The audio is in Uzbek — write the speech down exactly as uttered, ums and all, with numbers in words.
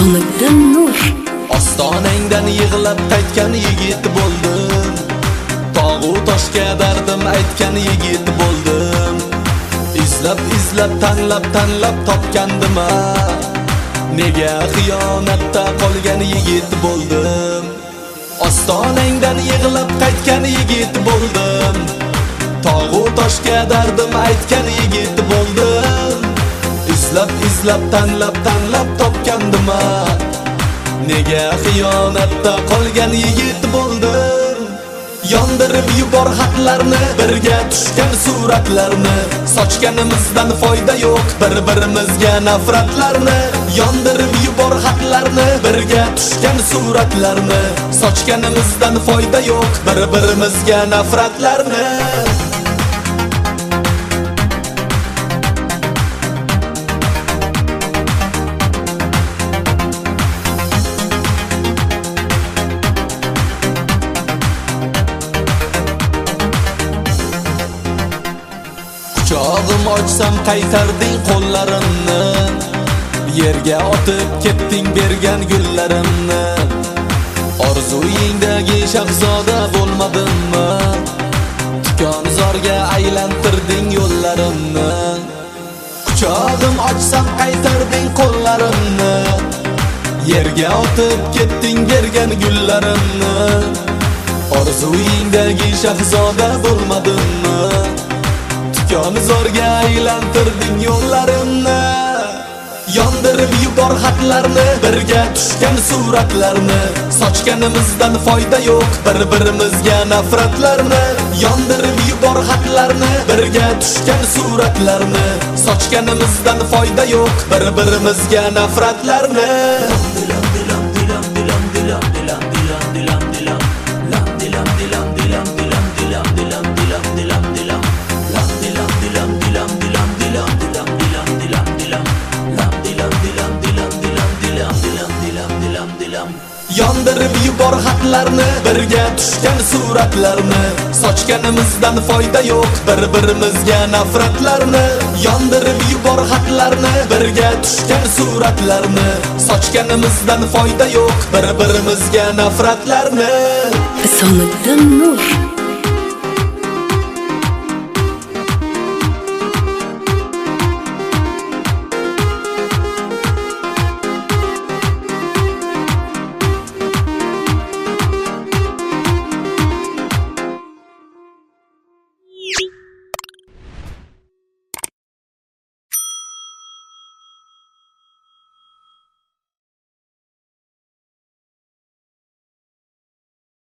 So'niddin Nur. Ostonangdan yig'lab qaytgan yigit bo'ldim. Tog'u toshga dardim aytgan yigit bo'ldim. Izlab izlab tanlab tanlab topgandim. Nega xiyonatda qolgan yigit bo'ldim. Ostonangdan yig'lab qaytgan yigit bo'ldim. Tog'u toshga dardim aytgan yigit bo'ldim. Izlab izlab tanlab tanlab topgandim. Nega xiyonatda qolgan yigit bo'ldim. Yondirib yubor xatlarni, birga tushgan suratlarni. Sochganimizdan foyda yo'q, bir-birimizga nafratlarni. Yondirib yubor xatlarni, birga tushgan suratlarni. Sochganimizdan foyda yo'q, bir-birimizga nafratlarni. Quchog'im ochsam qaytarding qo'llarimni. Yerga otib ketding bergan gullarimni. Orzuyingdagi shahzoda bo'lmadimmi? Tikonzorga aylantirding yo'llarimni. Quchog'im ochsam qaytarding qo'llarimni. Yerga otib ketding bergan gullarimni. Orzuyingdagi shahzoda bo'lmadimmi? Tikonzorga aylantirding yo'llarimni. Yondirib yubor xatlarni, birga tushgan suratlarni. Sochganimizdan foyda yo'q, bir-birimizga nafratlarni. Yondirib yubor xatlarni, birga tushgan suratlarni. Sochganimizdan foyda yo'q, bir-birimizga nafratlarni. Dilam dilam dilam dilam dilam dilam dilam dilam dilam lam dilam dilam dilam dilam dilam dilam dilam dilam dilam lam dilam dilam dilam dilam dilam dilam dilam dilam dilam lam dilam dilam dilam dilam dilam dilam dilam dilam dilam. Yondirib yubor xatlarni, birga tushgan suratlarni. Sochganimizdan foyda yo'q, bir-birimizga nafratlarni. Yondirib yubor xatlarni, birga tushgan suratlarni. Sochganimizdan foyda yo'q, bir-birimizga nafratlarni. So'niddin Nur.